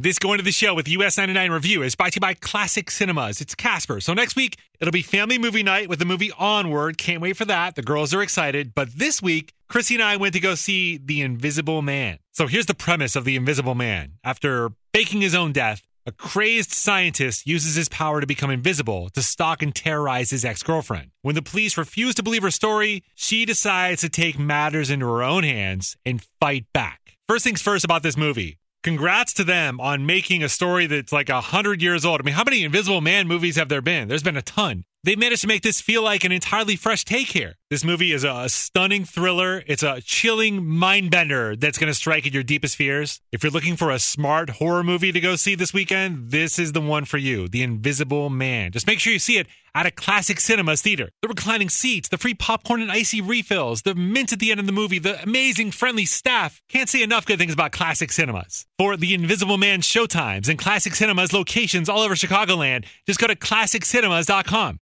This Going to the Show with US 99 Review is brought to you by Classic Cinemas. It's Casper. So next week, it'll be family movie night with the movie Onward. Can't wait for that. The girls are excited. But this week, Chrissy and I went to go see The Invisible Man. So here's the premise of The Invisible Man. After faking his own death, a crazed scientist uses his power to become invisible to stalk and terrorize his ex-girlfriend. When the police refuse to believe her story, she decides to take matters into her own hands and fight back. First things first about this movie. Congrats to them on making a story that's like 100 years old. I mean, how many Invisible Man movies have there been? There's been a ton. They managed to make this feel like an entirely fresh take here. This movie is a stunning thriller. It's a chilling mind bender that's going to strike at your deepest fears. If you're looking for a smart horror movie to go see this weekend, this is the one for you, The Invisible Man. Just make sure you see it at a Classic Cinemas theater. The reclining seats, the free popcorn and icy refills, the mint at the end of the movie, the amazing friendly staff. Can't say enough good things about Classic Cinemas. For The Invisible Man showtimes and Classic Cinemas locations all over Chicagoland, just go to ClassicCinemas.com.